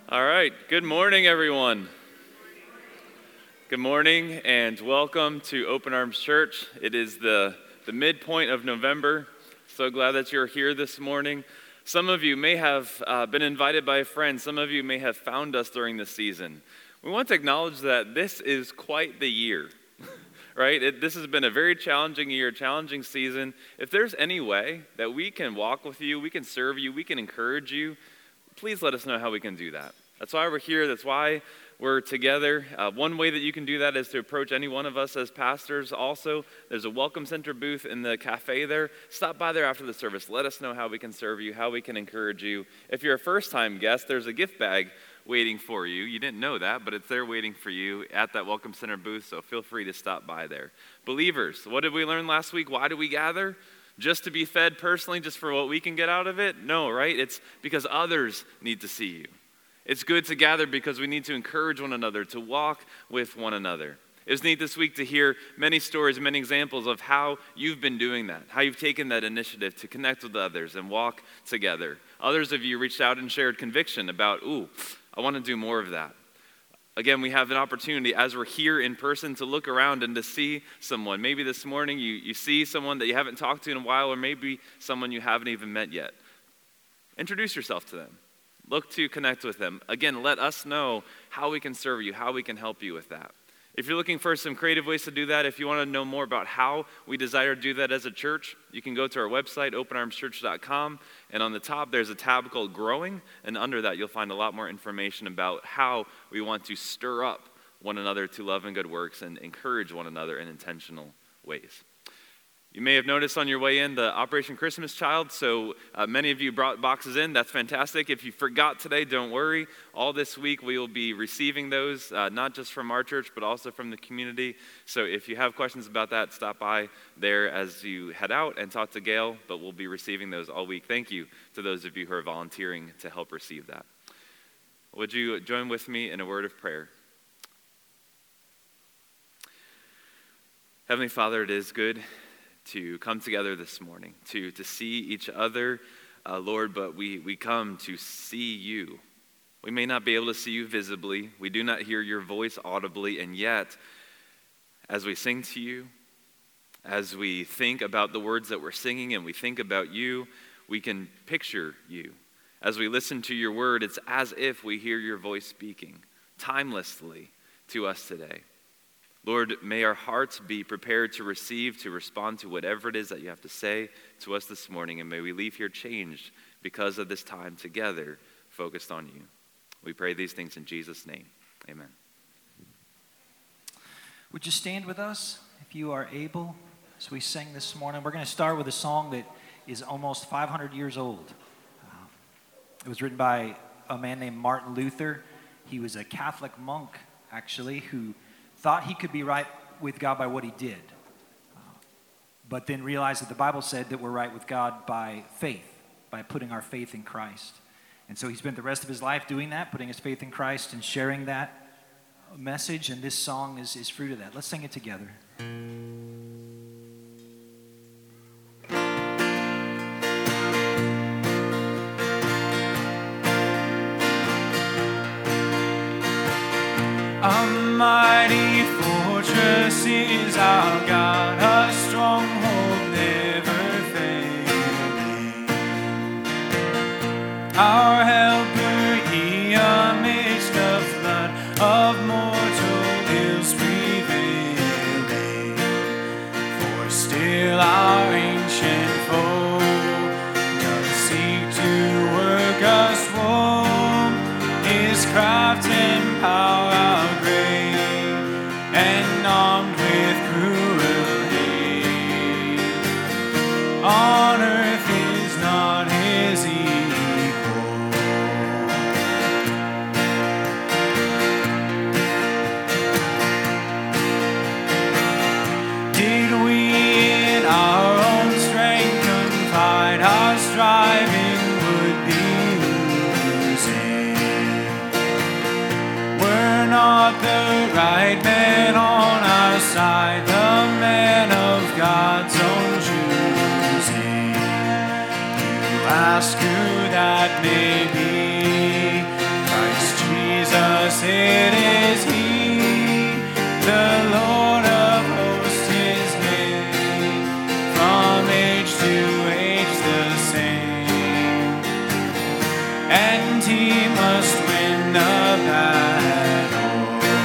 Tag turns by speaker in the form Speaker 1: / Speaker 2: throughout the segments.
Speaker 1: All right, good morning, everyone. Good morning and welcome to Open Arms Church. It is the midpoint of November. So glad that you're here this morning. Some of you may have been invited by a friend. Some of you may have found us during the season. We want to acknowledge that this is quite the year, right? This has been a very challenging year, challenging season. If there's any way that we can walk with you, we can serve you, we can encourage you, please let us know how we can do that. That's why we're here. That's why we're together. One way that you can do that is to approach any one of us as pastors. Also, there's a Welcome Center booth in the cafe there. Stop by there after the service. Let us know how we can serve you, how we can encourage you. If you're a first-time guest, there's a gift bag waiting for you. You didn't know that, but it's there waiting for you at that Welcome Center booth, so feel free to stop by there. Believers, what did we learn last week? Why do we gather? Just to be fed personally, just for what we can get out of it? No, right? It's because others need to see you. It's good to gather because we need to encourage one another, to walk with one another. It was neat this week to hear many stories, many examples of how you've been doing that, how you've taken that initiative to connect with others and walk together. Others of you reached out and shared conviction about, I want to do more of that. Again, we have an opportunity as we're here in person to look around and to see someone. Maybe this morning you see someone that you haven't talked to in a while, or maybe someone you haven't even met yet. Introduce yourself to them. Look to connect with them. Again, let us know how we can serve you, how we can help you with that. If you're looking for some creative ways to do that, if you want to know more about how we desire to do that as a church, you can go to our website, openarmschurch.com, and on the top there's a tab called Growing, and under that you'll find a lot more information about how we want to stir up one another to love and good works and encourage one another in intentional ways. You may have noticed on your way in the Operation Christmas Child, so many of you brought boxes in. That's fantastic. If you forgot today, don't worry. All this week we will be receiving those, not just from our church, but also from the community. So if you have questions about that, stop by there as you head out and talk to Gail, but we'll be receiving those all week. Thank you to those of you who are volunteering to help receive that. Would you join with me in a word of prayer? Heavenly Father, it is good to come together this morning, to see each other, Lord, but we come to see you. We may not be able to see you visibly. We do not hear your voice audibly, and yet, as we sing to you, as we think about the words that we're singing and we think about you, we can picture you. As we listen to your word, it's as if we hear your voice speaking timelessly to us today. Lord, may our hearts be prepared to receive, to respond to whatever it is that you have to say to us this morning, and may we leave here changed because of this time together focused on you. We pray these things in Jesus' name. Amen.
Speaker 2: Would you stand with us if you are able as we sing this morning? We're going to start with a song that is almost 500 years old. It was written by a man named Martin Luther. He was a Catholic monk, actually, who thought he could be right with God by what he did, but then realized that the Bible said that we're right with God by faith, by putting our faith in Christ. And so he spent the rest of his life doing that, putting his faith in Christ and sharing that message, and this song is fruit of that. Let's sing it together.
Speaker 3: A mighty fortress is our God, a stronghold never failing. Our helper, he amidst the flood of mortal ills prevailing. For still our ancient foe does seek to work us woe. His craft and power and armed with cruel hate. On earth is not his equal. Did we in our own strength confide, our striving would be losing. We're not the right man on our side, the man of God's own choosing. You ask who that may be. Christ Blessed is He, the Lord of hosts His name, from age to age the same. And He must win the battle.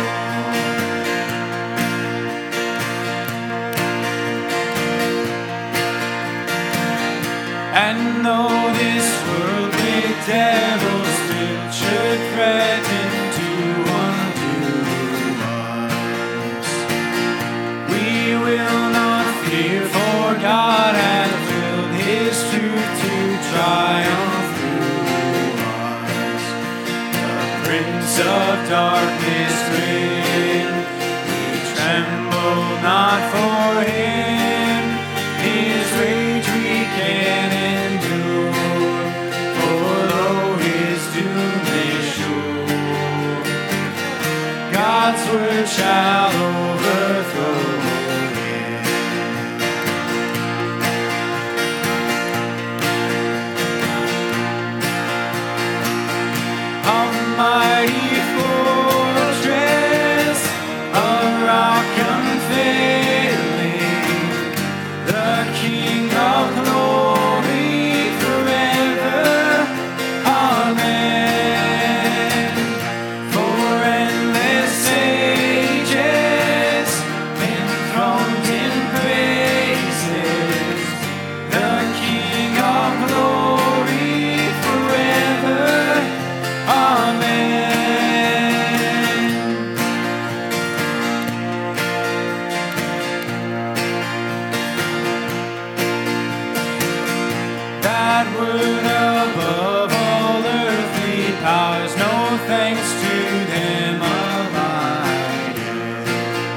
Speaker 3: And though this world with devils still should threaten to undo us, we will not fear, for God hath willed His truth to triumph through us. The Prince of Darkness win, we tremble not for Him. His rage we can endure, for lo, His doom is sure. God's word shall overthrow him. A mighty fortress, a rock unfailing, the King of glory forever. Amen. For endless ages, enthroned in praises, the King of glory forever. Amen. That word above all earthly powers, no thanks to them abideth.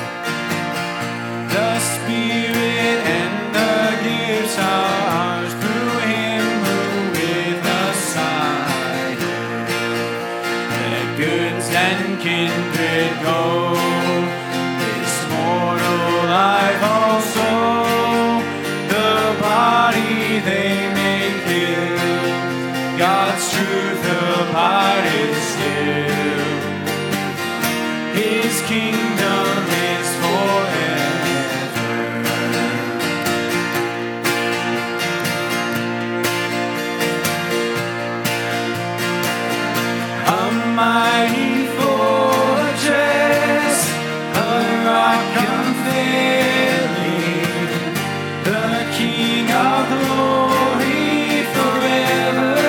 Speaker 3: The Spirit and the gifts are ours through Him who with us sideth. Let goods and kindred go, this mortal life also, the body they may kill, God's truth abideth still. His kingdom is forever. A mighty fortress, a rock unfailing, the King of glory forever.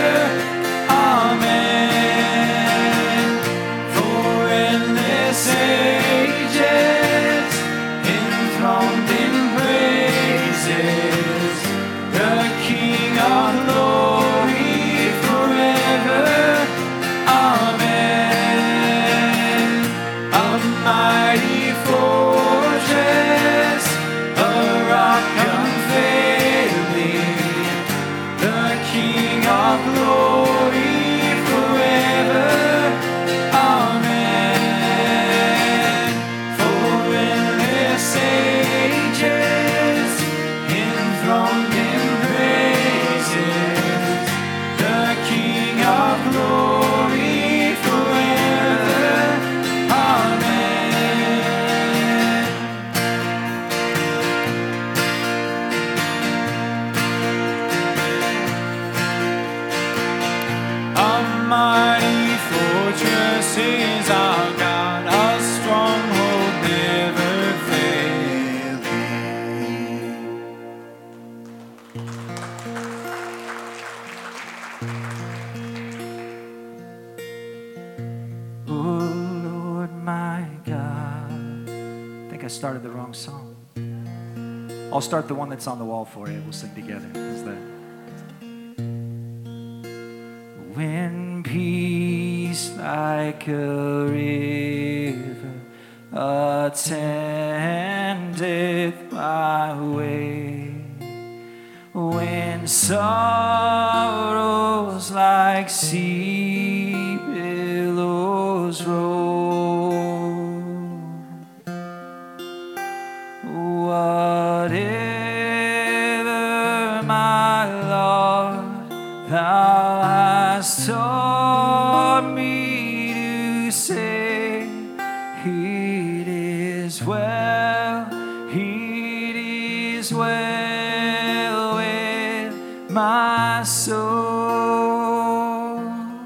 Speaker 3: Amen. For endless ages, enthroned in praises, the King of glory forever. Amen. A mighty fortress, a rock unfailing, the King of glory forever. Amen. For endless ages, enthroned in praises, the King of glory forever. Amen. A mighty fortress is our God, a stronghold never failing.
Speaker 2: Oh Lord my God. I think I started the wrong song. I'll start the one that's on the wall for you. We'll sing together. How's that? When peace like a river attendeth my way, when sorrows like sea billows roll, whatever my Lord thou hast taught me to say,
Speaker 3: is well with my soul.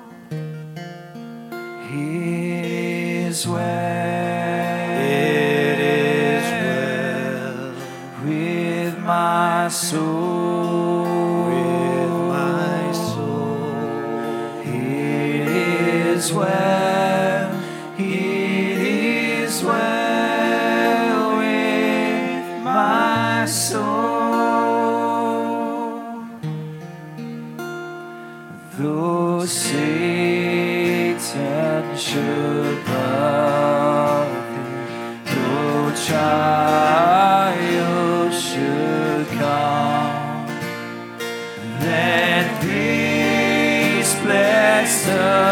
Speaker 3: It is well. It is well with my soul. With my soul. It is well. It is well with my soul. Though Satan should buffet, though trials should come, let this blessed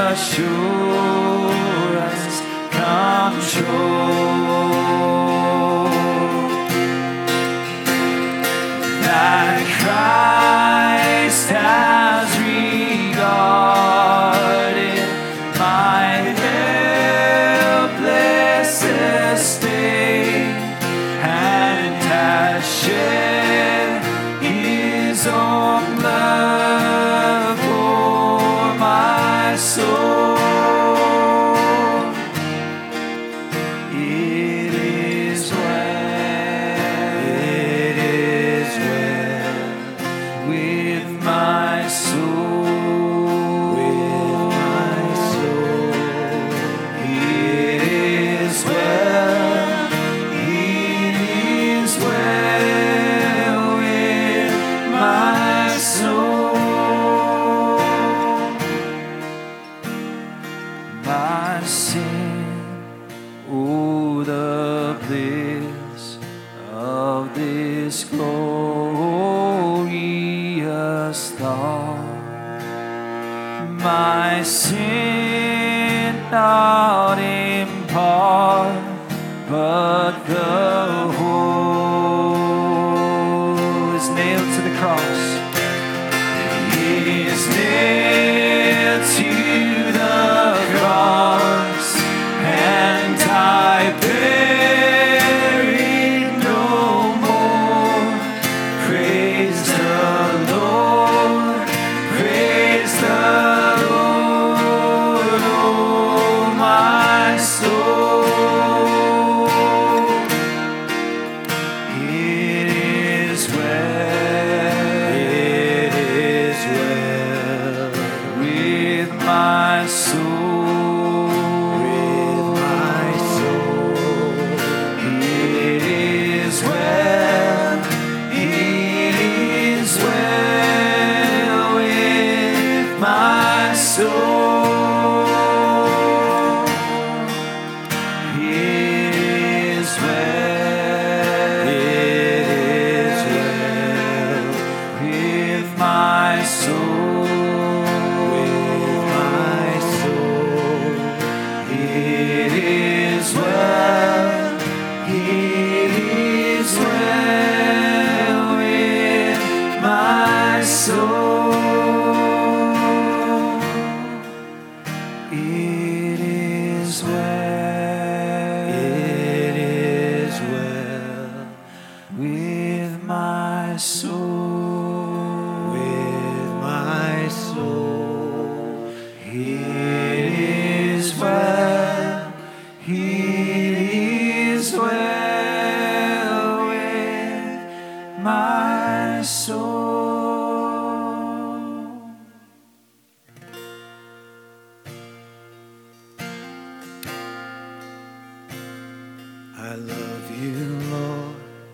Speaker 3: assurance come true, that Christ has regarded my helpless estate and has shed his own blood for my soul. It is well. It is well with my soul. With my soul. It is well. It is well with my soul. My sin, oh, the bliss of this glorious thought. My sin not in part, but the whole is nailed to the cross. Is nailed to the cross, and I bear it no more. Praise the Lord, praise the Lord, oh my soul. It is well, it is well with my soul. With my soul. It is well, it is well with my soul. It is well, it is well with my soul. With my soul. It is well, it is well with my soul. It is well, it is well with my soul. With my soul. It is well, it is well with my soul. I love you, Lord.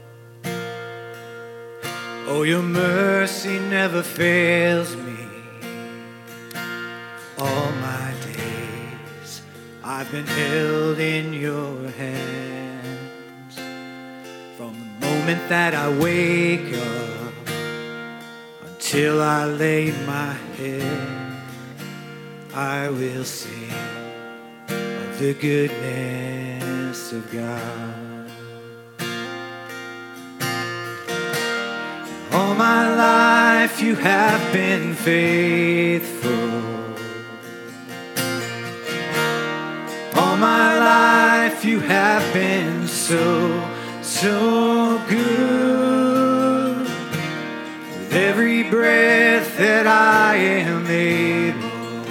Speaker 3: Oh, your mercy never fails me. All my days I've been held in your hands. From the moment that I wake up until I lay my head, I will sing of the goodness of God. All my life you have been faithful. All my life you have been so, so good. breath that I am able,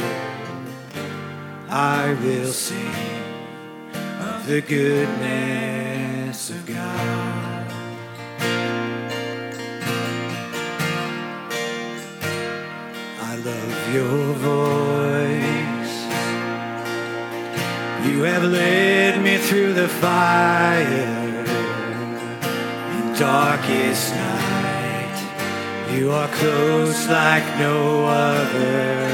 Speaker 3: I will sing of the goodness of God. I love your voice. You have led me through the fire in darkest night. You are close like no other.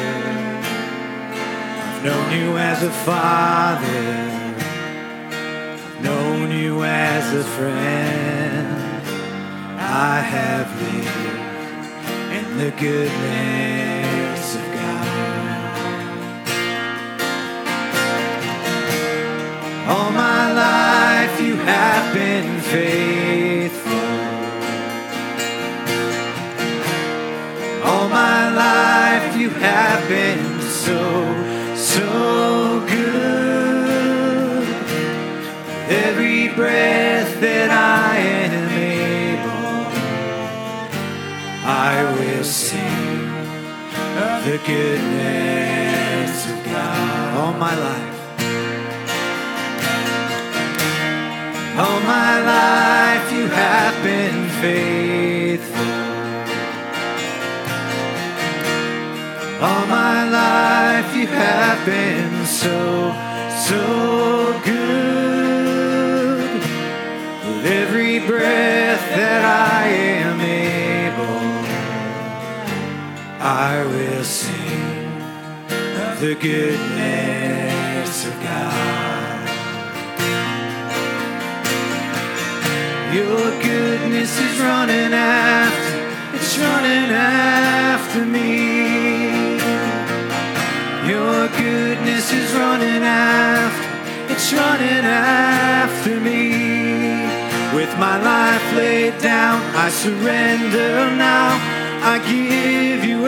Speaker 3: I've known you as a father, I've known you as a friend. I have lived in the goodness of God. All my life you have been faithful. All my life you have been so good. With every breath that I am able, I will sing of the goodness of God. All my life. All my life you have been faithful. All my life you have been so good. With every breath that I am able, I will sing of the goodness of God. Your goodness is running after, it's running after me. Your goodness is running after, it's running after me. With my life laid down, I surrender now. I give you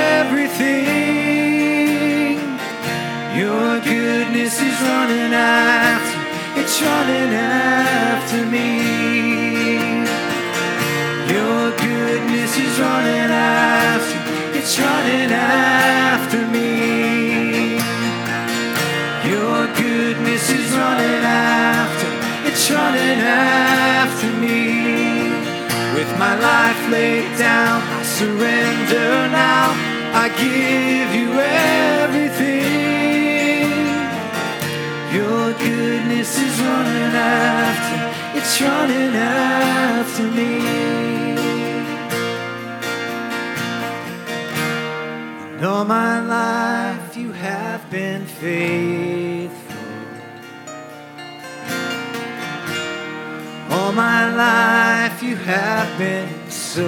Speaker 3: everything. Your goodness is running after, it's running after me. Your goodness is running after, it's running after me. Your goodness is running after, it's running after me. With my life laid down, I surrender now. I give you everything. Your goodness is running after, it's running after me. And all my life you have been faithful. All my life you have been so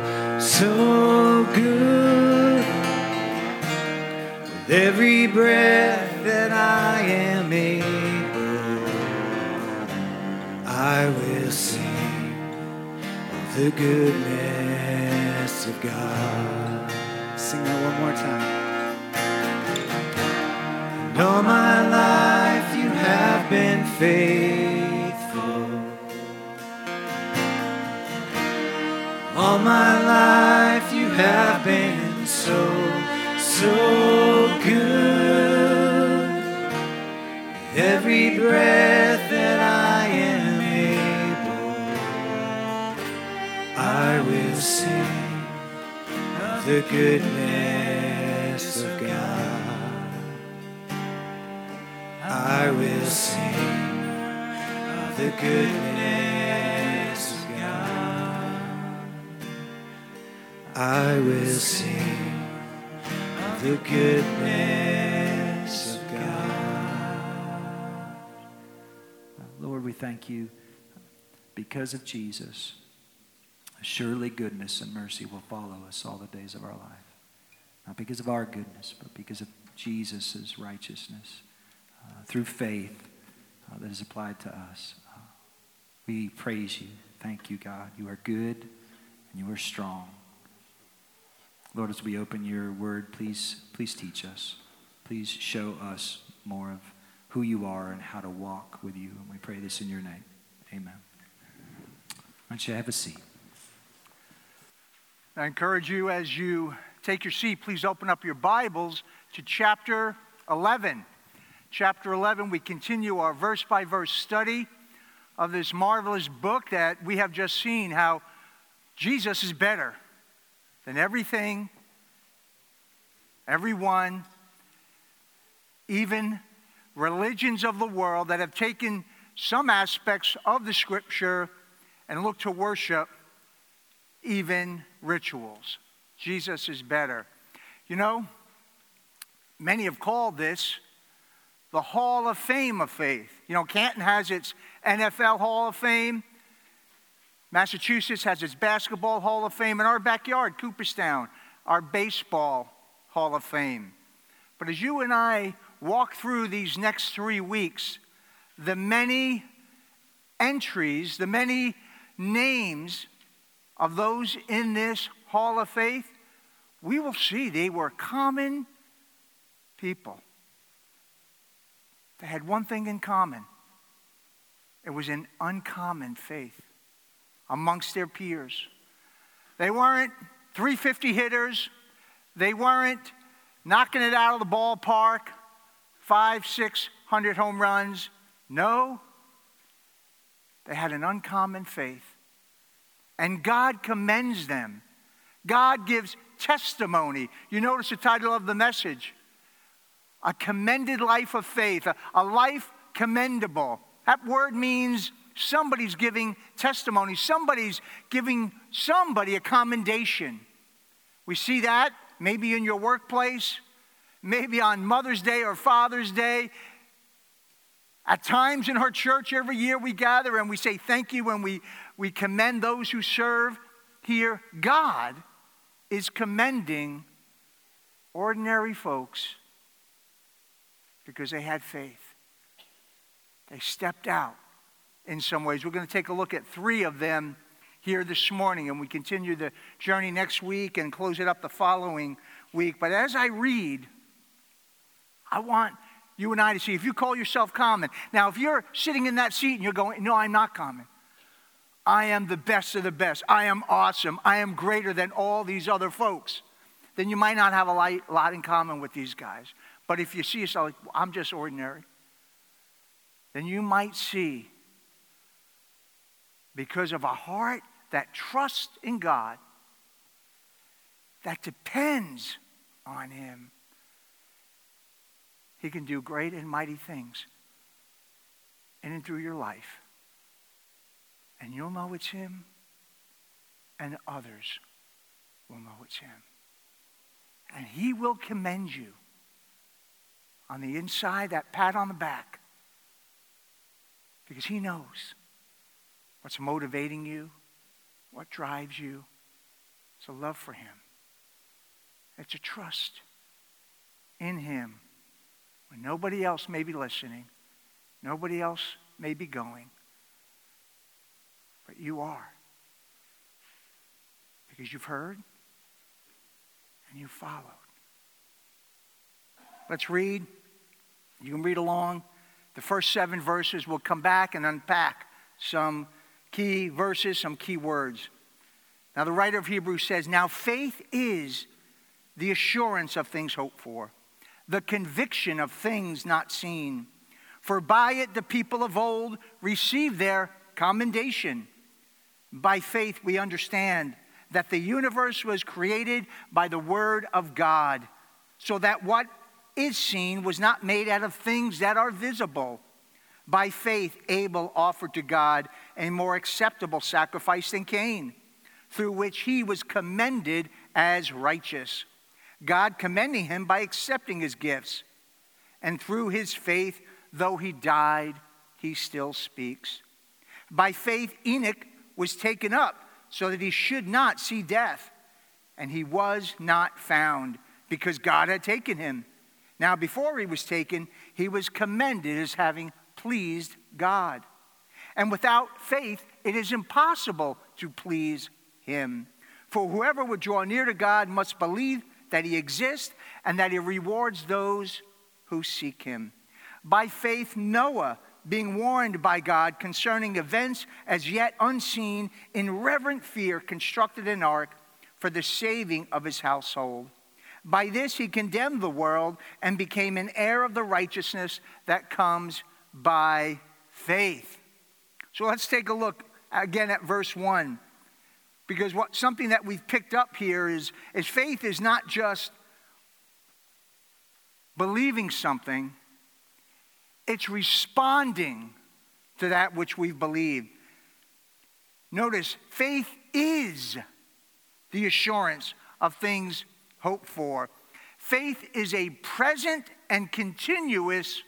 Speaker 3: good. With every breath that I am able, I will sing of the goodness of God. Sing that one more time. And all my life you have been faithful. All my life you have been so good. With every breath that I am able, I will sing of the goodness of God. I will sing of the goodness of God. I will sing of the goodness of God.
Speaker 2: Lord, we thank you because of Jesus. Surely goodness and mercy will follow us all the days of our life. Not because of our goodness, but because of Jesus' righteousness through faith that is applied to us. We praise you. Thank you, God. You are good and you are strong. Lord, as we open your word, please teach us. Please show us more of who you are and how to walk with you. And we pray this in your name. Amen. Why don't you have a seat?
Speaker 4: I encourage you as you take your seat, please open up your Bibles to chapter 11. Chapter 11, we continue our verse-by-verse study of this marvelous book that we have just seen, how Jesus is better than everything, everyone, even religions of the world that have taken some aspects of the Scripture and look to worship even rituals. Jesus is better. You know, many have called this the Hall of Fame of faith. You know, Canton has its NFL Hall of Fame. Massachusetts has its Basketball Hall of Fame. In our backyard, Cooperstown, our Baseball Hall of Fame. But as you and I walk through these next 3 weeks, the many entries, the many names of those in this Hall of Faith, we will see they were common people. They had one thing in common. It was an uncommon faith amongst their peers. They weren't 350 hitters. They weren't knocking it out of the ballpark, 500-600 home runs. No, they had an uncommon faith. And God commends them. God gives testimony. You notice the title of the message. A commended life of faith. A life commendable. That word means somebody's giving testimony. Somebody's giving somebody a commendation. We see that maybe in your workplace, maybe on Mother's Day or Father's Day. At times in our church, every year we gather and we say thank you and we commend those who serve. Here, God is commending ordinary folks because they had faith. They stepped out in some ways. We're going to take a look at 3 of them here this morning, and we continue the journey next week and close it up the following week. But as I read, I want you and I to see if you call yourself common. Now, if you're sitting in that seat and you're going, no, I'm not common. I am the best of the best. I am awesome. I am greater than all these other folks. Then you might not have a lot in common with these guys. But if you see yourself like, I'm just ordinary, then you might see, because of a heart that trusts in God, that depends on Him, He can do great and mighty things in and through your life. And you'll know it's Him, and others will know it's Him. And He will commend you on the inside, that pat on the back, because He knows what's motivating you, what drives you. It's a love for Him. It's a trust in Him when nobody else may be listening, nobody else may be going, but you are. Because you've heard and you've followed. Let's read. You can read along. The first 7 verses. We'll come back and unpack some key verses, some key words. Now the writer of Hebrews says, now faith is the assurance of things hoped for, the conviction of things not seen. For by it the people of old received their commendation. By faith we understand that the universe was created by the word of God, so that what is seen was not made out of things that are visible. By faith Abel offered to God a more acceptable sacrifice than Cain, through which he was commended as righteous, God commending him by accepting his gifts. And through his faith, though he died, he still speaks. By faith Enoch was taken up so that he should not see death. And he was not found because God had taken him. Now before he was taken, he was commended as having pleased God. And without faith, it is impossible to please Him. For whoever would draw near to God must believe that He exists and that He rewards those who seek Him. By faith, Noah, being warned by God concerning events as yet unseen, in reverent fear constructed an ark, for the saving of his household. By this he condemned the world and became an heir of the righteousness that comes by faith. So let's take a look again at verse 1. Because something that we've picked up here is faith is not just believing something, it's responding to that which we've believed. Notice, faith is the assurance of things hoped for. Faith is a present and continuous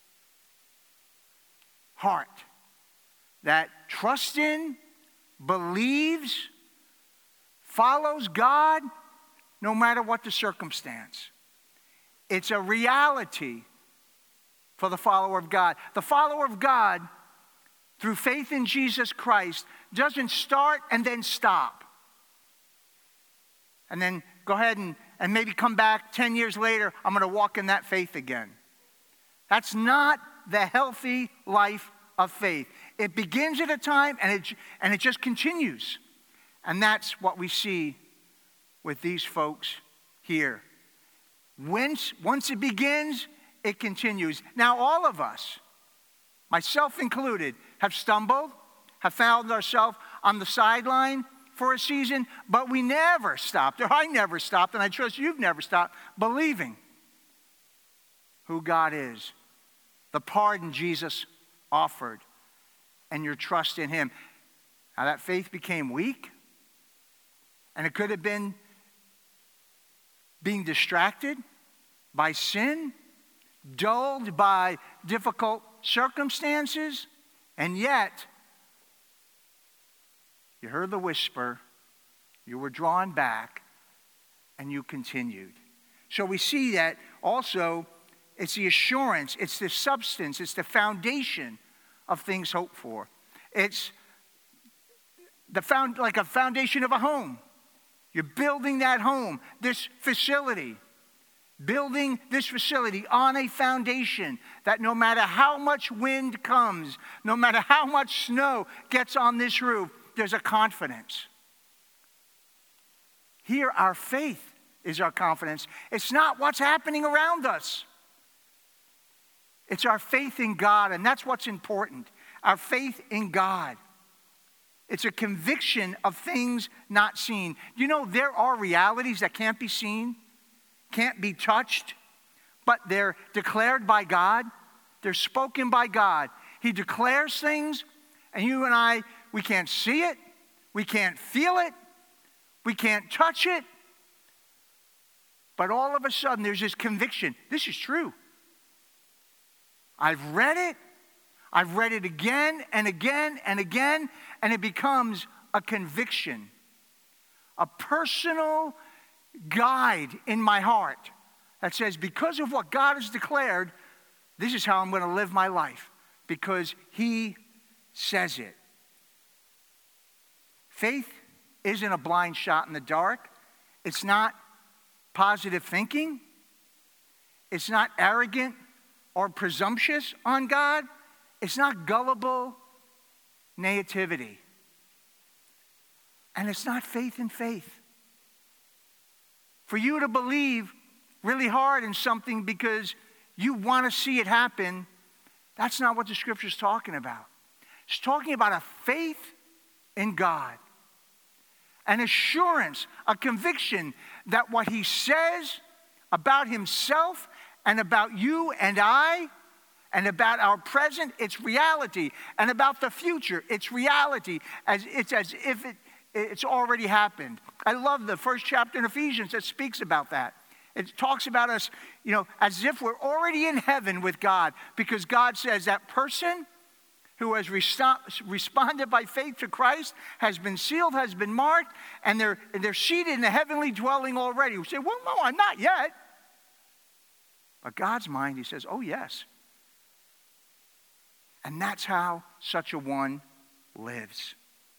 Speaker 4: heart that trusts in, believes, follows God no matter what the circumstance. It's a reality for the follower of God. The follower of God, through faith in Jesus Christ, doesn't start and then stop. And then go ahead and maybe come back 10 years later, I'm going to walk in that faith again. That's not the healthy life of faith. It begins at a time and it just continues. And that's what we see with these folks here. Once it begins, it continues. Now, all of us, myself included, have stumbled, have found ourselves on the sideline for a season, but we never stopped, or I never stopped, and I trust you've never stopped, believing who God is, the pardon Jesus offered, and your trust in him. Now, that faith became weak, and it could have been being distracted by sin, dulled by difficult circumstances, and yet you heard the whisper, you were drawn back, and you continued. So we see that also it's the assurance, it's the substance, it's the foundation of things hoped for. It's like a foundation of a home. You're building that home, this facility. Building this facility on a foundation that no matter how much wind comes, no matter how much snow gets on this roof, there's a confidence. Here, our faith is our confidence. It's not what's happening around us. It's our faith in God, and that's what's important. Our faith in God. It's a conviction of things not seen. You know, there are realities that can't be seen, can't be touched, but they're declared by God. They're spoken by God. He declares things, and you and I, we can't see it, we can't feel it, we can't touch it, but all of a sudden there's this conviction. This is true. I've read it again and again and again, and it becomes a conviction, a personal guide in my heart that says, because of what God has declared, this is how I'm going to live my life, because he says it. Faith isn't a blind shot in the dark. It's not positive thinking. It's not arrogant or presumptuous on God. It's not gullible naivety. And it's not faith in faith. For you to believe really hard in something because you want to see it happen, that's not what the scripture's talking about. It's talking about a faith in God. An assurance, a conviction that what he says about himself and about you and I, and about our present, it's reality. And about the future, it's reality. It's as if it's already happened. I love the first chapter in Ephesians that speaks about that. It talks about us, as if we're already in heaven with God, because God says that person who has responded by faith to Christ has been sealed, has been marked, and they're seated in the heavenly dwelling already. We say, well, no, I'm not yet. But God's mind, he says, oh, yes. And that's how such a one lives.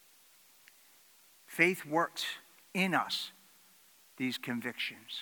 Speaker 4: Faith works in us these convictions.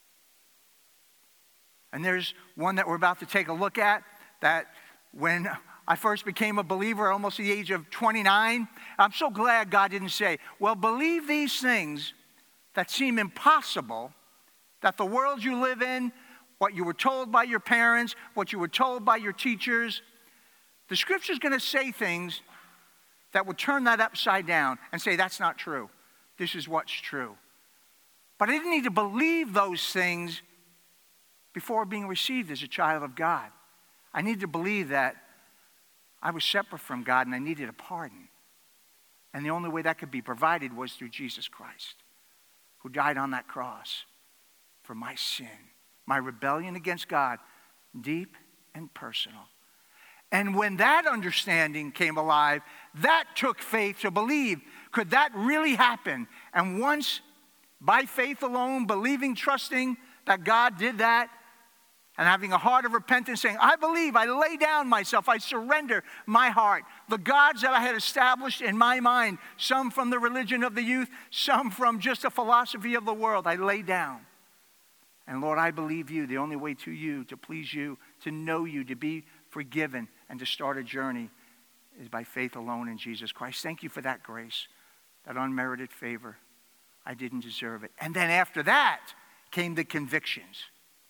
Speaker 4: And there's one that we're about to take a look at that when I first became a believer almost at the age of 29, I'm so glad God didn't say, well, believe these things, that seem impossible, that the world you live in, what you were told by your parents, what you were told by your teachers, the Scripture's going to say things that would turn that upside down and say, that's not true. This is what's true. But I didn't need to believe those things before being received as a child of God. I needed to believe that I was separate from God and I needed a pardon. And the only way that could be provided was through Jesus Christ, who died on that cross for my sin, my rebellion against God, deep and personal. And when that understanding came alive, that took faith to believe. Could that really happen? And once, by faith alone, believing, trusting that God did that, and having a heart of repentance, saying, I believe, I lay down myself, I surrender my heart. The gods that I had established in my mind, some from the religion of the youth, some from just a philosophy of the world, I lay down. And Lord, I believe you, the only way to you, to please you, to know you, to be forgiven, and to start a journey is by faith alone in Jesus Christ. Thank you for that grace, that unmerited favor. I didn't deserve it. And then after that came the convictions.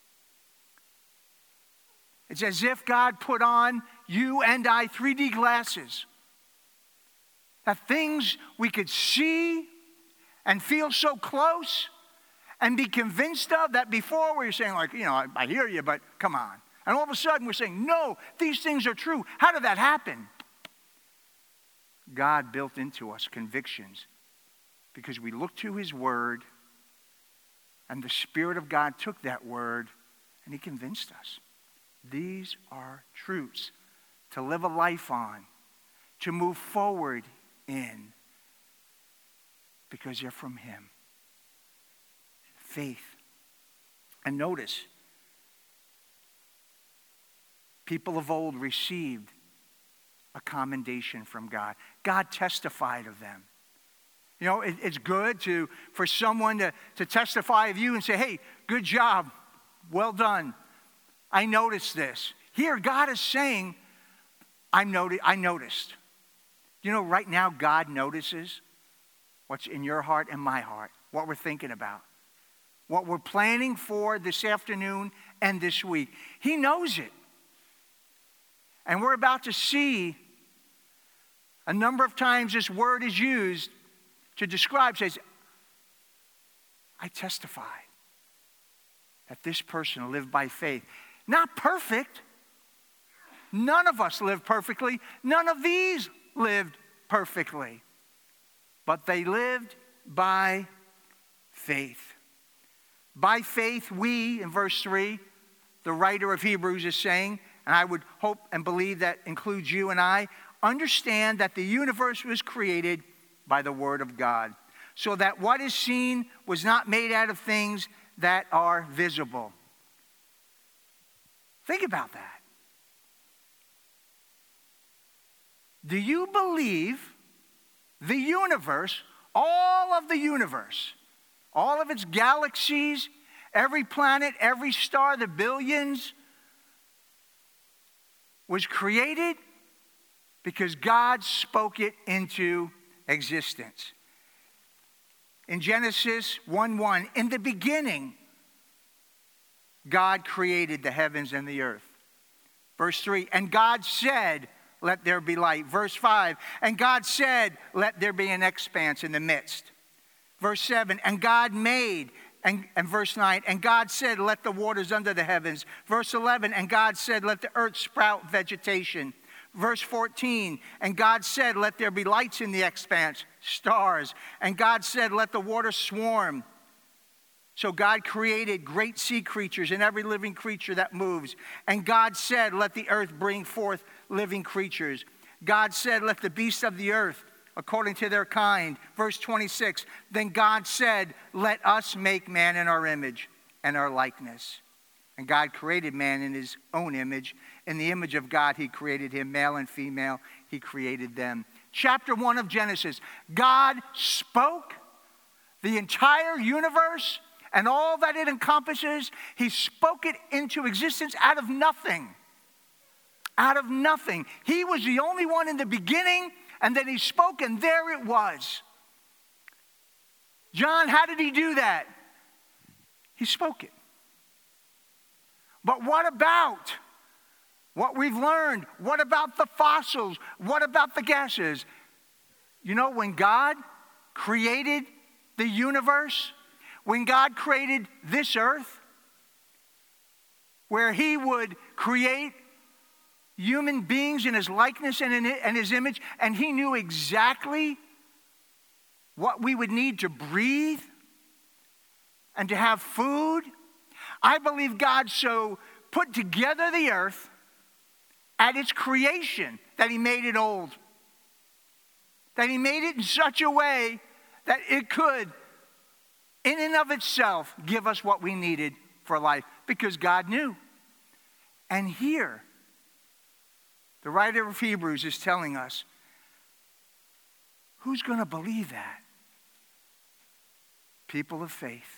Speaker 4: It's as if God put on you and I 3D glasses. That things we could see and feel so close and be convinced of, that before we were saying like, I hear you, but come on. And all of a sudden we're saying, no, these things are true. How did that happen? God built into us convictions because we looked to his word, and the Spirit of God took that word and he convinced us. These are truths to live a life on, to move forward in, because they're from him. Faith. And notice, people of old received a commendation from God. God testified of them. It's good for someone to testify of you and say, hey, good job, well done. I noticed this. Here, God is saying, I noticed. Right now, God notices what's in your heart and my heart, what we're thinking about, what we're planning for this afternoon and this week. He knows it. And we're about to see a number of times this word is used to describe, says, I testify that this person lived by faith. Not perfect. None of us live perfectly. None of these lived perfectly. But they lived by faith. By faith, we, in verse 3, the writer of Hebrews is saying, and I would hope and believe that includes you and I, understand that the universe was created by the word of God, so that what is seen was not made out of things that are visible. Think about that. Do you believe the universe, all of its galaxies, every planet, every star, the billions, was created because God spoke it into existence? In Genesis 1:1, in the beginning, God created the heavens and the earth. Verse 3, and God said, let there be light. Verse 5, and God said, let there be an expanse in the midst. Verse 7, and God made, and verse 9, and God said, let the waters under the heavens. Verse 11, and God said, let the earth sprout vegetation. Verse 14, and God said, let there be lights in the expanse, stars. And God said, let the water swarm. So God created great sea creatures and every living creature that moves. And God said, let the earth bring forth living creatures. God said, let the beasts of the earth, according to their kind. Verse 26, then God said, let us make man in our image and our likeness. And God created man in his own image. In the image of God, he created him, male and female, he created them. Chapter 1 of Genesis, God spoke the entire universe and all that it encompasses. He spoke it into existence out of nothing. Out of nothing. He was the only one in the beginning, and then he spoke, and there it was. John, how did he do that? He spoke it. But what about what we've learned? What about the fossils? What about the gases? You know, when God created the universe, when God created this earth, where he would create human beings in his likeness and his image, and he knew exactly what we would need to breathe and to have food. I believe God so put together the earth at its creation that he made it old. That he made it in such a way that it could, in and of itself, give us what we needed for life. Because God knew. And here, the writer of Hebrews is telling us, who's going to believe that? People of faith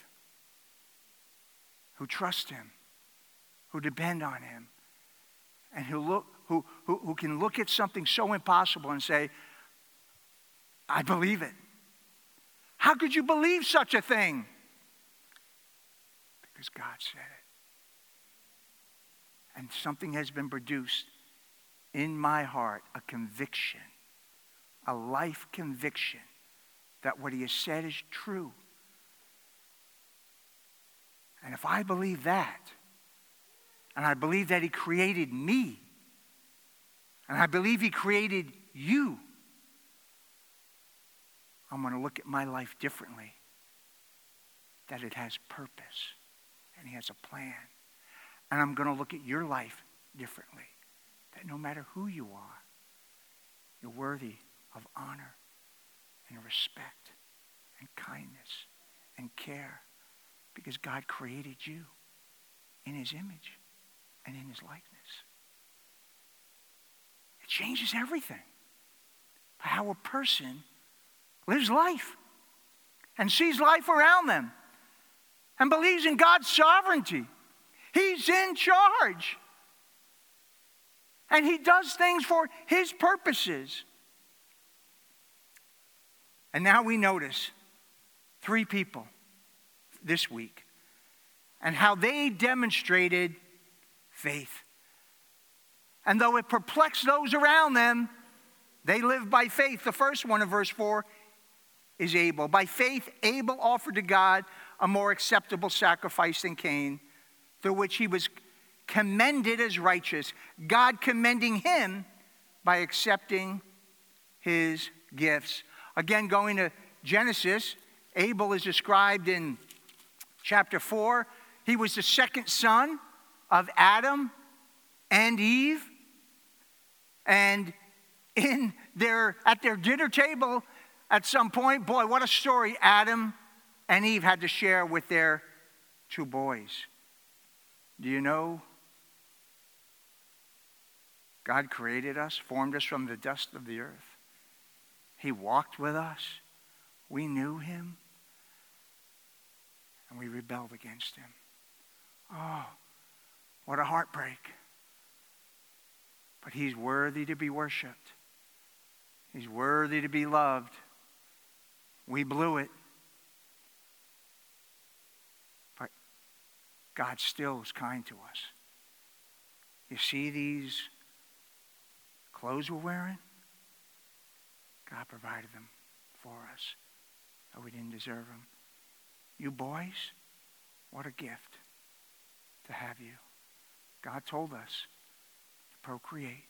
Speaker 4: who trust him, who depend on him, and who can look at something so impossible and say, I believe it. How could you believe such a thing? Because God said it. And something has been produced in my heart, a conviction, a life conviction that what he has said is true. And if I believe that, and I believe that he created me, and I believe he created you, I'm going to look at my life differently. That it has purpose, and he has a plan. And I'm going to look at your life differently. That no matter who you are, you're worthy of honor and respect and kindness and care. Because God created you in his image and in his likeness. It changes everything. How a person lives life and sees life around them and believes in God's sovereignty. He's in charge. And he does things for his purposes. And now we notice 3 people this week and how they demonstrated faith. And though it perplexed those around them, they lived by faith. The first one in verse 4 is Abel. By faith, Abel offered to God a more acceptable sacrifice than Cain, through which he was commended as righteous, God commending him by accepting his gifts. Again, going to Genesis, Abel is described in chapter 4. He was the second son of Adam and Eve. And at their dinner table at some point, boy, what a story Adam and Eve had to share with their 2 boys. Do you know God created us, formed us from the dust of the earth. He walked with us. We knew him. And we rebelled against him. Oh, what a heartbreak. But he's worthy to be worshiped. He's worthy to be loved. We blew it. But God still is kind to us. You see these clothes we're wearing? God provided them for us, though we didn't deserve them. You boys, what a gift to have you. God told us to procreate.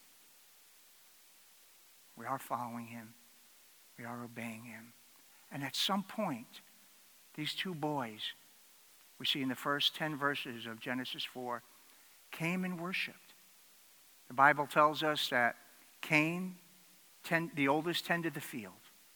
Speaker 4: We are following him. We are obeying him. And at some point, these 2 boys, we see in the first 10 verses of Genesis 4, came and worshiped. The Bible tells us that Cain, the oldest, tended the field.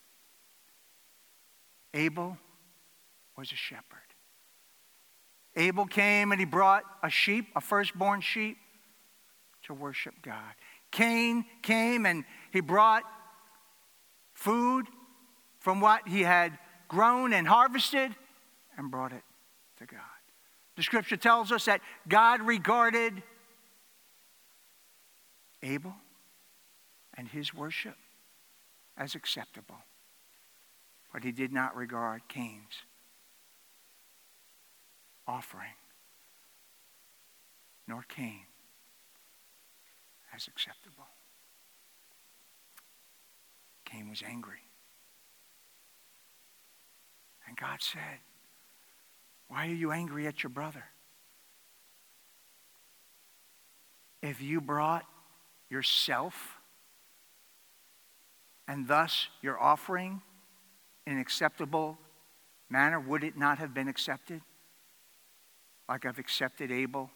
Speaker 4: Abel was a shepherd. Abel came and he brought a sheep, a firstborn sheep, to worship God. Cain came and he brought food from what he had grown and harvested and brought it to God. The scripture tells us that God regarded Abel and his worship as acceptable. But he did not regard Cain's offering, nor Cain as acceptable. Cain was angry. And God said, why are you angry at your brother? If you brought yourself and thus your offering in an acceptable manner, would it not have been accepted? Like I've accepted Abel.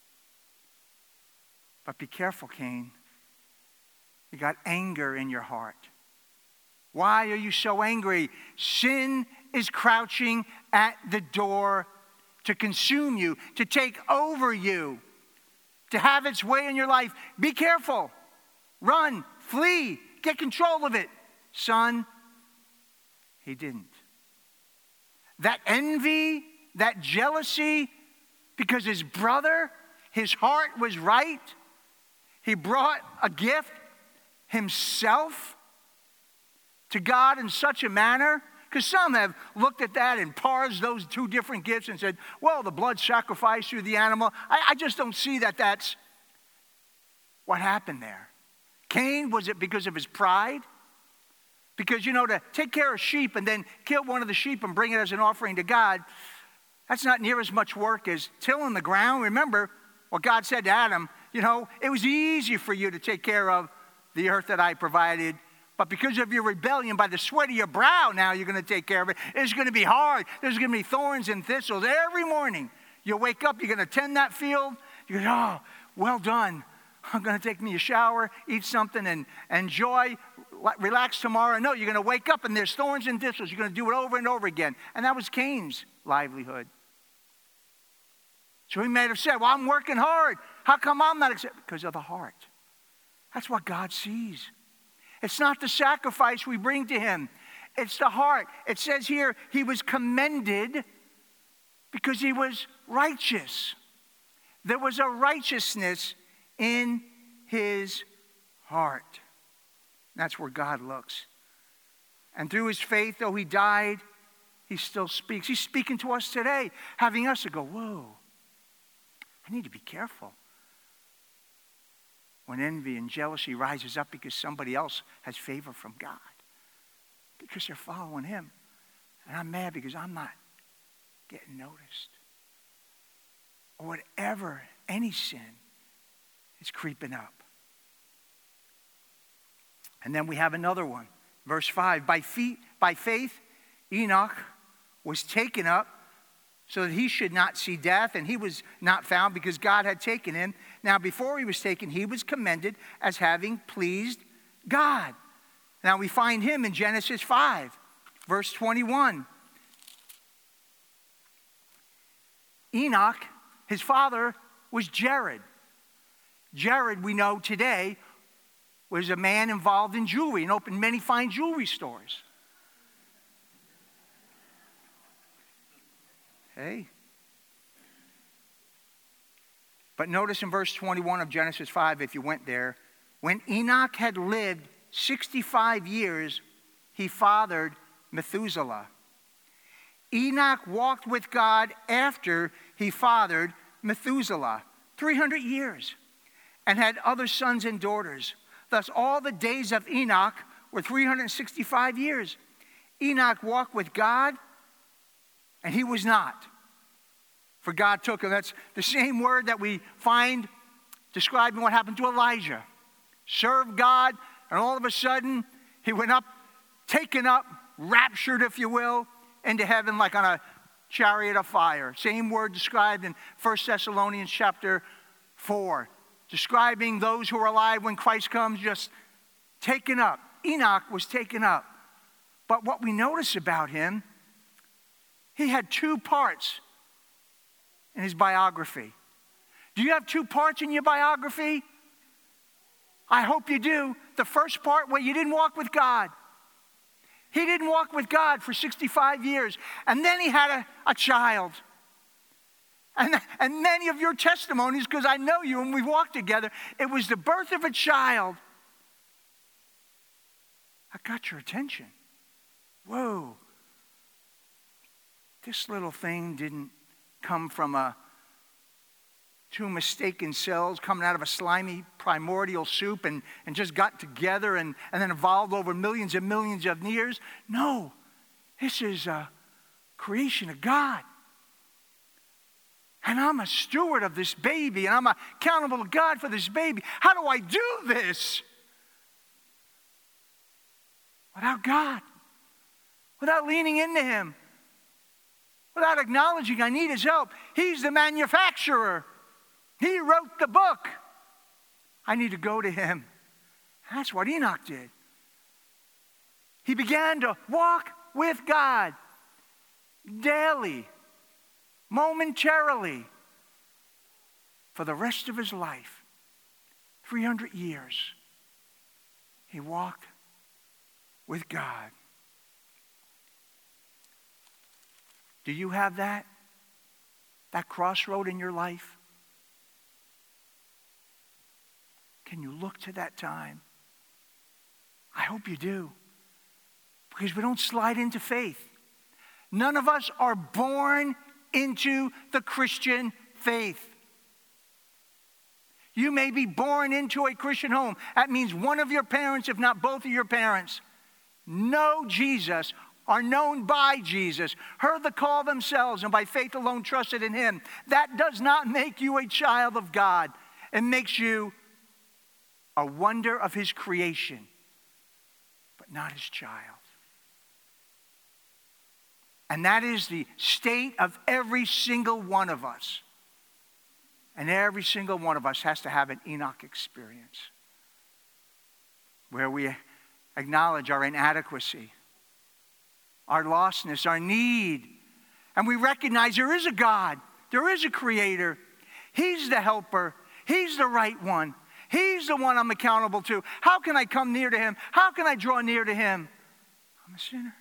Speaker 4: But be careful, Cain. You got anger in your heart. Why are you so angry? Sin is crouching at the door to consume you, to take over you, to have its way in your life. Be careful. Run, flee, get control of it. Son, he didn't. That envy, that jealousy, because his brother, his heart was right. He brought a gift, himself, to God in such a manner. Because some have looked at that and parsed those two different gifts and said, well, the blood sacrifice through the animal. I just don't see that that's what happened there. Cain, was it because of his pride? Because, to take care of sheep and then kill one of the sheep and bring it as an offering to God, that's not near as much work as tilling the ground. Remember what God said to Adam, it was easy for you to take care of the earth that I provided. But because of your rebellion, by the sweat of your brow, now you're going to take care of it. It's going to be hard. There's going to be thorns and thistles. Every morning you wake up, you're going to tend that field. You go, oh, well done. I'm going to take me a shower, eat something, and enjoy, relax tomorrow. No, you're going to wake up and there's thorns and thistles. You're going to do it over and over again. And that was Cain's livelihood. So he may have said, well, I'm working hard. How come I'm not accepted? Because of the heart. That's what God sees. It's not the sacrifice we bring to him. It's the heart. It says here, he was commended because he was righteous. There was a righteousness in his heart. That's where God looks. And through his faith, though he died, he still speaks. He's speaking to us today, having us to go, whoa, I need to be careful. When envy and jealousy rises up because somebody else has favor from God. Because they're following him. And I'm mad because I'm not getting noticed. Or whatever, any sin is creeping up. And then we have another one. Verse 5, by faith, Enoch was taken up so that he should not see death, and he was not found because God had taken him. Now, before he was taken, he was commended as having pleased God. Now, we find him in Genesis 5, verse 21. Enoch, his father, was Jared. Jared, we know today, was a man involved in jewelry and opened many fine jewelry stores. Hey. But notice in verse 21 of Genesis 5, if you went there, when Enoch had lived 65 years, he fathered Methuselah. Enoch walked with God after he fathered Methuselah, 300 years, and had other sons and daughters. Thus all the days of Enoch were 365 years. Enoch walked with God, and he was not. For God took him. That's the same word that we find describing what happened to Elijah. Served God, and all of a sudden, he went up, taken up, raptured, if you will, into heaven like on a chariot of fire. Same word described in 1 Thessalonians chapter 4. Describing those who are alive when Christ comes, just taken up. Enoch was taken up. But what we notice about him, he had two parts in his biography. Do you have two parts in your biography? I hope you do. The first part where you didn't walk with God. He didn't walk with God for 65 years. And then he had a child. And many of your testimonies, because I know you and we've walked together, it was the birth of a child that got your attention. whoa, this little thing didn't come from two mistaken cells coming out of a slimy primordial soup and just got together and then evolved over millions and millions of years. No, this is a creation of God. And I'm a steward of this baby, and I'm accountable to God for this baby. How do I do this? Without God, without leaning into Him, without acknowledging I need His help. He's the manufacturer. He wrote the book. I need to go to Him. That's what Enoch did. He began to walk with God daily, momentarily, for the rest of his life. 300 years. He walked with God. Do you have that? That crossroad in your life? Can you look to that time? I hope you do. Because we don't slide into faith. None of us are born into the Christian faith. You may be born into a Christian home. That means one of your parents, if not both of your parents, know Jesus, are known by Jesus, heard the call themselves, and by faith alone trusted in Him. That does not make you a child of God. It makes you a wonder of His creation, but not His child. And that is the state of every single one of us. And every single one of us has to have an Enoch experience where we acknowledge our inadequacy, our lostness, our need. And we recognize there is a God. There is a creator. He's the helper. He's the right one. He's the one I'm accountable to. How can I come near to Him? How can I draw near to Him? I'm a sinner.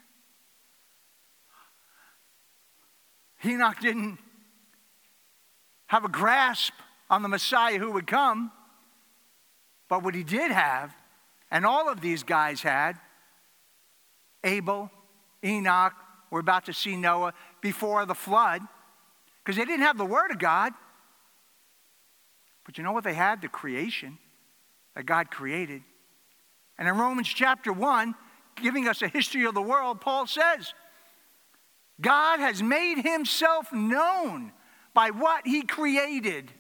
Speaker 4: Enoch didn't have a grasp on the Messiah who would come. But what he did have, and all of these guys had, Abel, Enoch, we're about to see Noah before the flood, because they didn't have the Word of God. But you know what they had? The creation that God created. And in Romans chapter 1, giving us a history of the world, Paul says, God has made Himself known by what He created,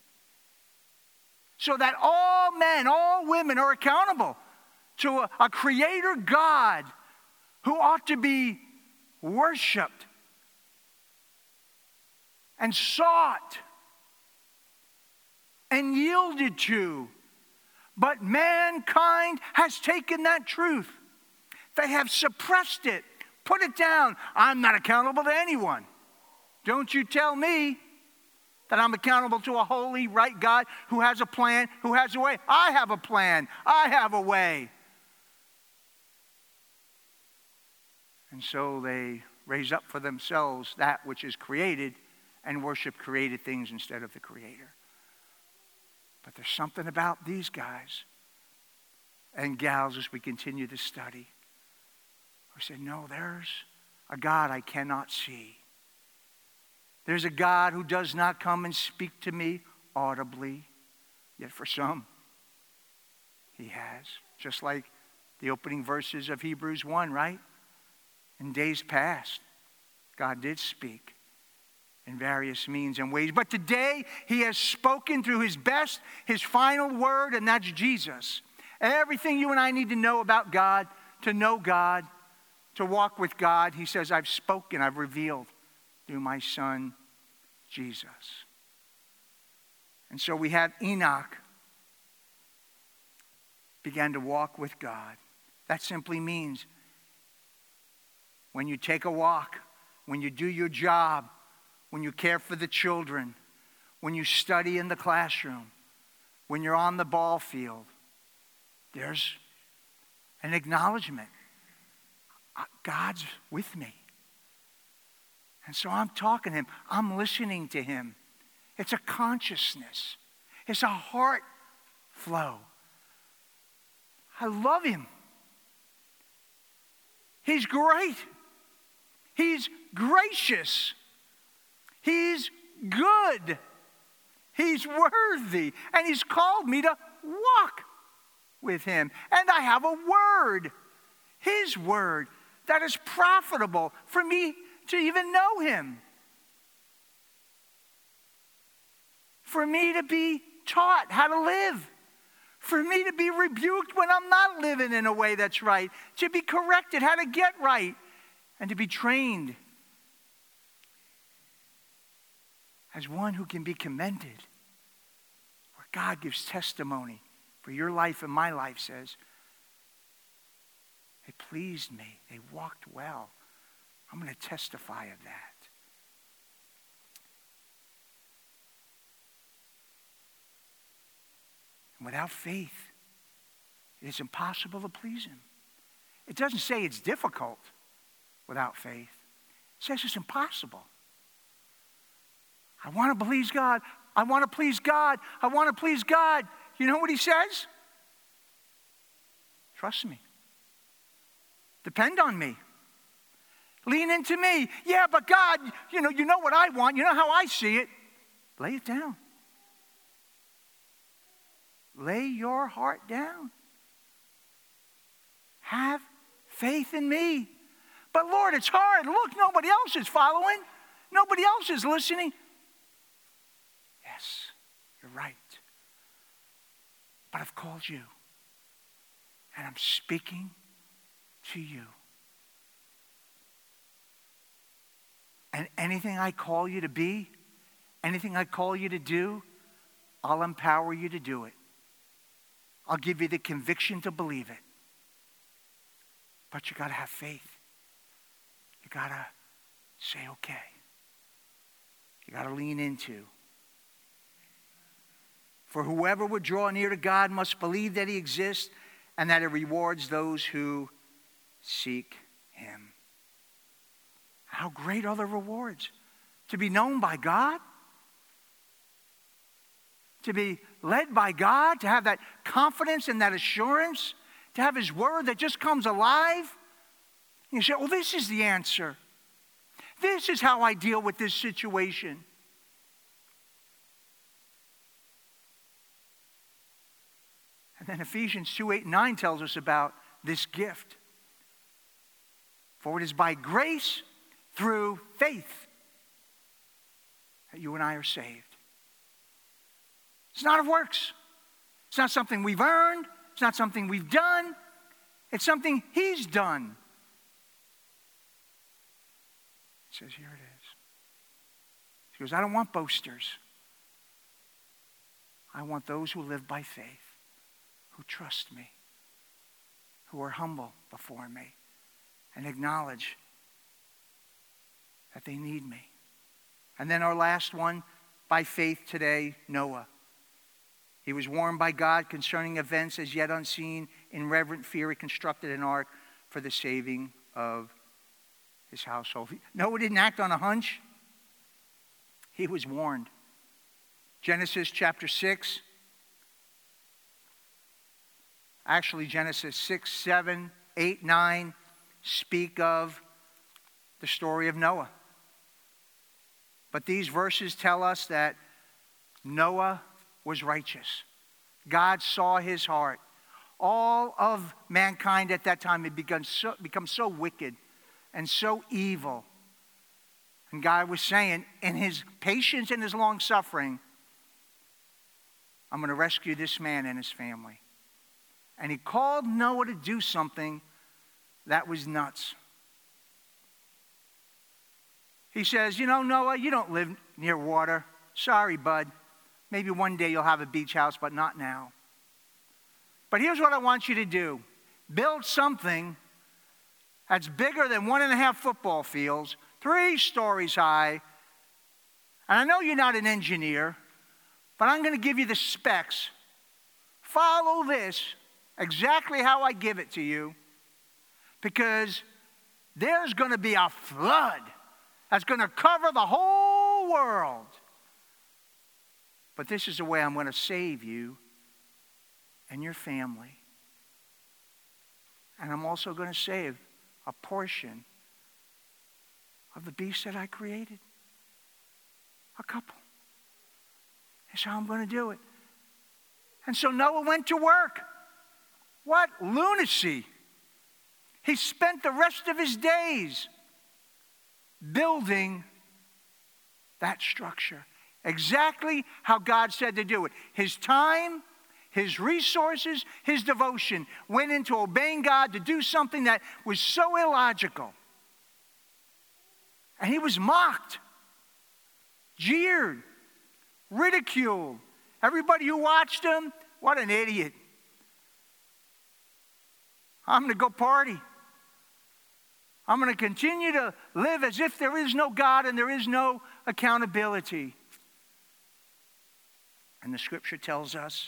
Speaker 4: so that all men, all women are accountable to a creator God who ought to be worshiped and sought and yielded to. But mankind has taken that truth. They have suppressed it, put it down. I'm not accountable to anyone. Don't you tell me that I'm accountable to a holy, right God who has a plan, who has a way. I have a plan. I have a way. And so they raise up for themselves that which is created and worship created things instead of the Creator. But there's something about these guys and gals as we continue to study. We said, no, there's a God I cannot see. There's a God who does not come and speak to me audibly. Yet for some, He has. Just like the opening verses of Hebrews 1, right? In days past, God did speak in various means and ways. But today, He has spoken through His best, His final word, and that's Jesus. Everything you and I need to know about God, to know God, to walk with God, He says, I've spoken, I've revealed through my Son, Jesus. And so we have Enoch began to walk with God. That simply means when you take a walk, when you do your job, when you care for the children, when you study in the classroom, when you're on the ball field, there's an acknowledgement. God's with me. And so I'm talking to Him. I'm listening to Him. It's a consciousness. It's a heart flow. I love Him. He's great. He's gracious. He's good. He's worthy. And he's called me to walk with him. And I have a word, his word, that is profitable for me to even know him. For me to be taught how to live. For me to be rebuked when I'm not living in a way that's right. To be corrected how to get right. And to be trained as one who can be commended. Where God gives testimony for your life and my life, says, they pleased me. They walked well. I'm going to testify of that. And without faith, it is impossible to please him. It doesn't say it's difficult without faith. It says it's impossible. I want to please God. I want to please God. I want to please God. You know what he says? Trust me. Depend on me. Lean into me. Yeah, but God, you know what I want. You know how I see it. Lay it down. Lay your heart down. Have faith in me. But Lord, it's hard. Look, nobody else is following. Nobody else is listening. Yes, you're right. But I've called you. And I'm speaking to you. And anything I call you to be, anything I call you to do, I'll empower you to do it. I'll give you the conviction to believe it. But you got to have faith. You got to say, okay. You got to lean into. For whoever would draw near to God must believe that he exists and that he rewards those who seek him. How great are the rewards? To be known by God, to be led by God, to have that confidence and that assurance, to have his word that just comes alive. You say, well, this is the answer. This is how I deal with this situation. And then Ephesians 2:8-9 tells us about this gift. For it is by grace through faith that you and I are saved. It's not of works. It's not something we've earned. It's not something we've done. It's something he's done. It says, here it is. He goes, I don't want boasters. I want those who live by faith, who trust me, who are humble before me, and acknowledge that they need me. And then our last one, by faith today, Noah. He was warned by God concerning events as yet unseen. In reverent fear, he constructed an ark for the saving of his household. Noah didn't act on a hunch. He was warned. Genesis chapter 6. Actually, Genesis 6, 7, 8, 9 speak of the story of Noah. But these verses tell us that Noah was righteous. God saw his heart. All of mankind at that time had become so wicked and so evil. And God was saying, in his patience and his long suffering, I'm going to rescue this man and his family. And he called Noah to do something that was nuts. He says, Noah, you don't live near water. Sorry, bud. Maybe one day you'll have a beach house, but not now. But here's what I want you to do. Build something that's bigger than 1.5 football fields, 3 stories high. And I know you're not an engineer, but I'm going to give you the specs. Follow this exactly how I give it to you, because there's going to be a flood that's going to cover the whole world. But this is the way I'm going to save you and your family. And I'm also going to save a portion of the beast that I created. A couple. That's how I'm going to do it. And so Noah went to work. What lunacy. He spent the rest of his days building that structure. Exactly how God said to do it. His time, his resources, his devotion went into obeying God to do something that was so illogical. And he was mocked, jeered, ridiculed. Everybody who watched him, what an idiot. I'm going to go party. I'm going to continue to live as if there is no God and there is no accountability. And the scripture tells us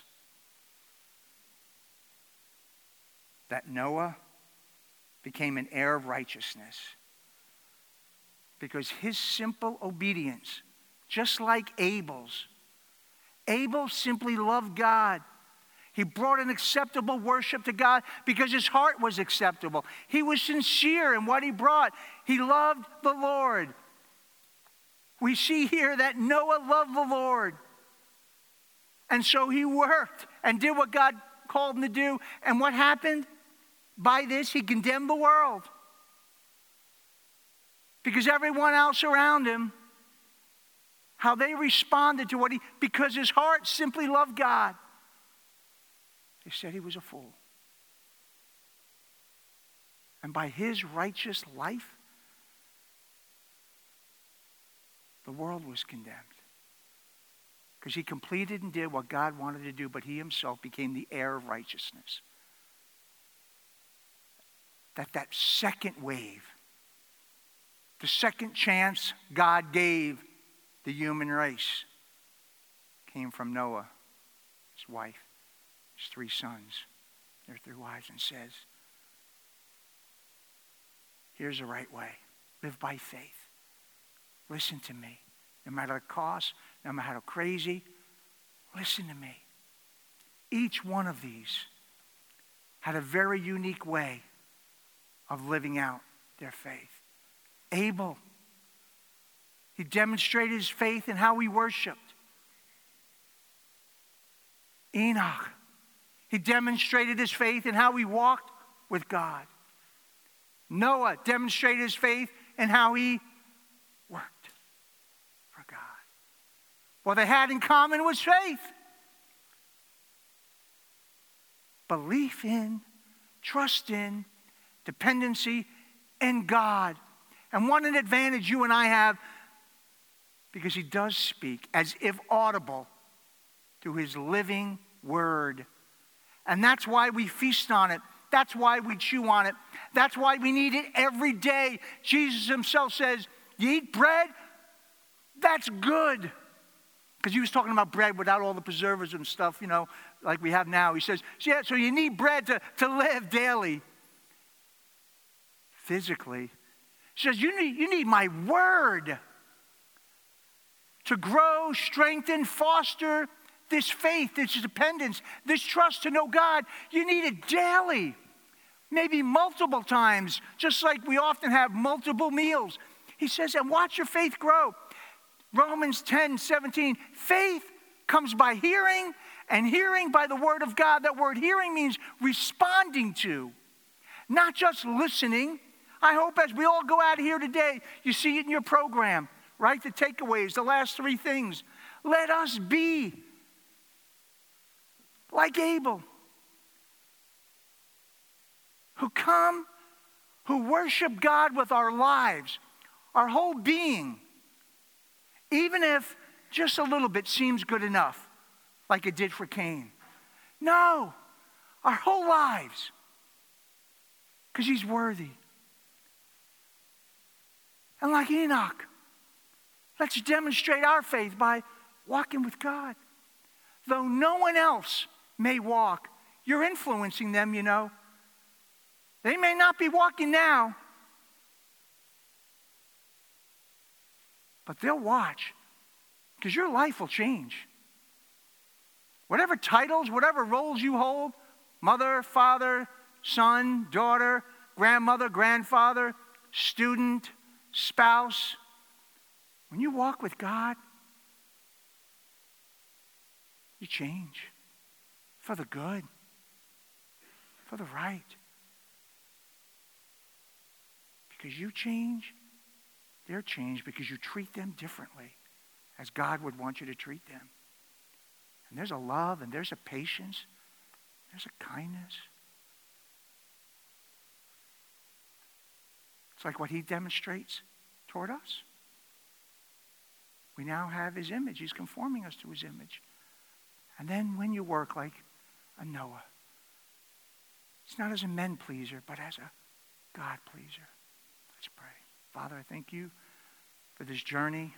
Speaker 4: that Noah became an heir of righteousness because his simple obedience, just like Abel's, Abel simply loved God. He brought an acceptable worship to God because his heart was acceptable. He was sincere in what he brought. He loved the Lord. We see here that Noah loved the Lord. And so he worked and did what God called him to do. And what happened? By this, he condemned the world. Because everyone else around him, how they responded to because his heart simply loved God. They said he was a fool. And by his righteous life, the world was condemned. Because he completed and did what God wanted to do, but he himself became the heir of righteousness. That second wave, the second chance God gave the human race, came from Noah, his wife, his 3 sons, their 3 wives, and says, here's the right way. Live by faith. Listen to me. No matter the cost, no matter how crazy, listen to me. Each one of these had a very unique way of living out their faith. Abel, he demonstrated his faith in how he worshiped. Enoch, he demonstrated his faith in how he walked with God. Noah demonstrated his faith in how he worked for God. What they had in common was faith. Belief in, trust in, dependency in God. And what an advantage you and I have, because he does speak as if audible through his living word. And that's why we feast on it. That's why we chew on it. That's why we need it every day. Jesus himself says, you eat bread, that's good. Because he was talking about bread without all the preservatives and stuff, like we have now. He says, yeah, so you need bread to live daily. Physically. He says, you need my word to grow, strengthen, foster this faith, this dependence, this trust to know God. You need it daily, maybe multiple times, just like we often have multiple meals. He says, and watch your faith grow. Romans 10:17, faith comes by hearing, and hearing by the word of God. That word hearing means responding to, not just listening. I hope as we all go out of here today, you see it in your program, right? The takeaways, the last 3 things. Let us be like Abel, who worship God with our lives, our whole being, even if just a little bit seems good enough, like it did for Cain. No, our whole lives, because he's worthy. And like Enoch, let's demonstrate our faith by walking with God. Though no one else may walk, you're influencing them, They may not be walking now, but they'll watch, because your life will change. Whatever titles, whatever roles you hold, mother, father, son, daughter, grandmother, grandfather, student, spouse. When you walk with God, you change for the good, for the right. Because you change, they're changed because you treat them differently as God would want you to treat them. And there's a love and there's a patience, there's a kindness. It's like what he demonstrates toward us. We now have his image. He's conforming us to his image. And then when you work like a Noah, it's not as a men pleaser, but as a God pleaser. Let's pray. Father, I thank you for this journey,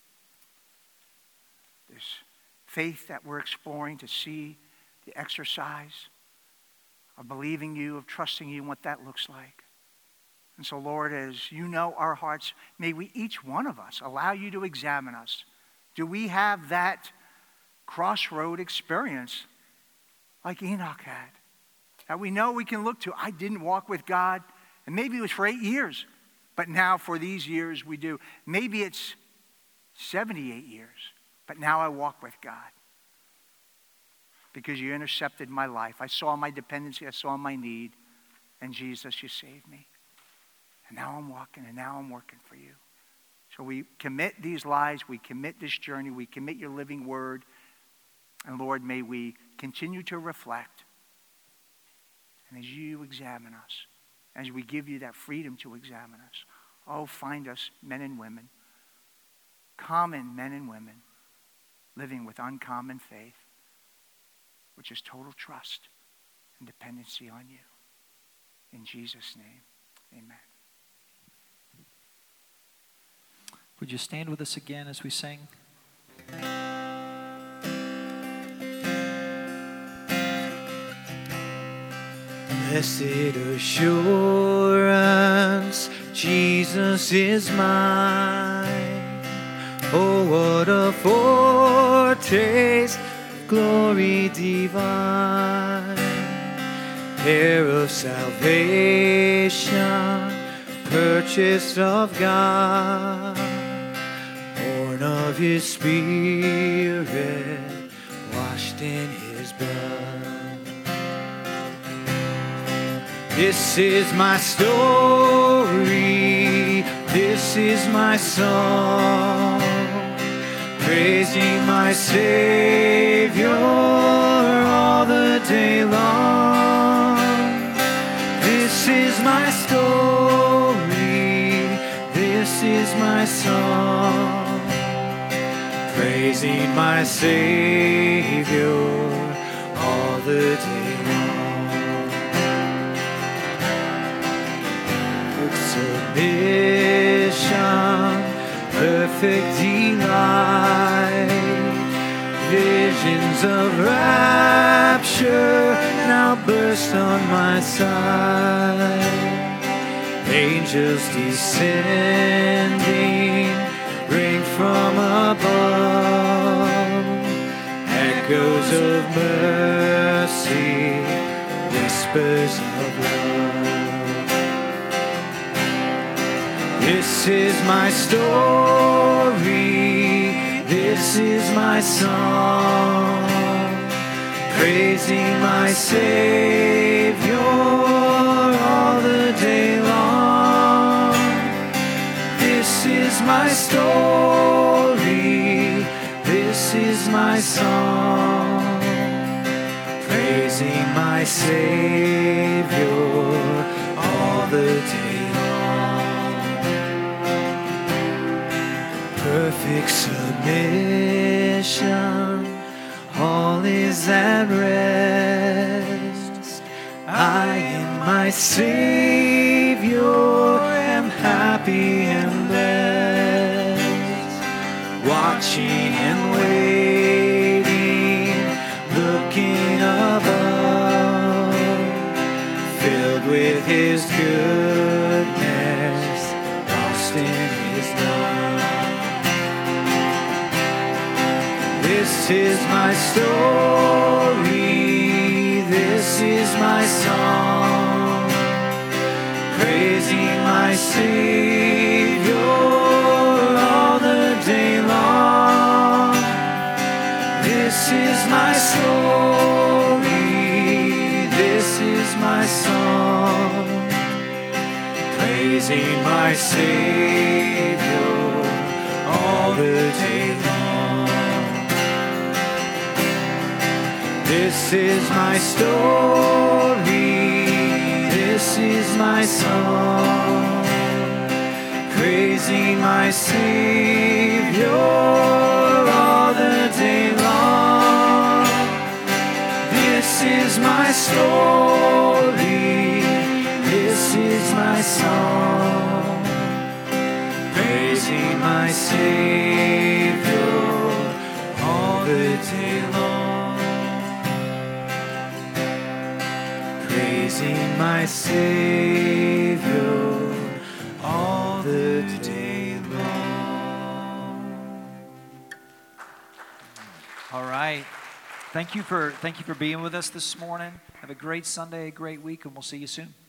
Speaker 4: this faith that we're exploring to see the exercise of believing you, of trusting you, and what that looks like. And so, Lord, as you know our hearts, may we, each one of us, allow you to examine us. Do we have that crossroad experience like Enoch had? That we know we can look to. I didn't walk with God, and maybe it was for 8 years, but now for these years we do. Maybe it's 78 years, but now I walk with God. Because you intercepted my life. I saw my dependency, I saw my need, and Jesus, you saved me. And now I'm walking, and now I'm working for you. So we commit these lives, we commit this journey, we commit your living word. And Lord, may we continue to reflect. And as you examine us, as we give you that freedom to examine us, oh, find us men and women, common men and women, living with uncommon faith, which is total trust and dependency on you. In Jesus' name, amen.
Speaker 2: Would you stand with us again as we sing?
Speaker 3: Blessed assurance, Jesus is mine. Oh, what a foretaste of glory divine. Heir of salvation, purchased of God, born of his Spirit, washed in his blood. This is my story, this is my song, praising my Savior all the day long. This is my story, this is my song, praising my Savior all the day long. Submission, perfect delight, visions of rapture now burst on my sight. Angels descending, ring from above, echoes of mercy, whispers of love. This is my story, this is my song, praising my Savior all the day long. This is my story, this is my song, praising my Savior all the day long. Perfect submission, all is at rest. I in my Savior am happy and blessed, watching and waiting, looking above, filled with his goodness, lost in his love. This is my story, this is my song, praising my Savior all the day long. This is my story, this is my song, praising my Savior all the day long. This is my story, this is my song, praising my Savior all the day long. This is my story, this is my song, praising my Savior all the day long. Praising my Savior all the day long.
Speaker 2: All right. Thank you for being with us this morning. Have a great Sunday, a great week, and we'll see you soon.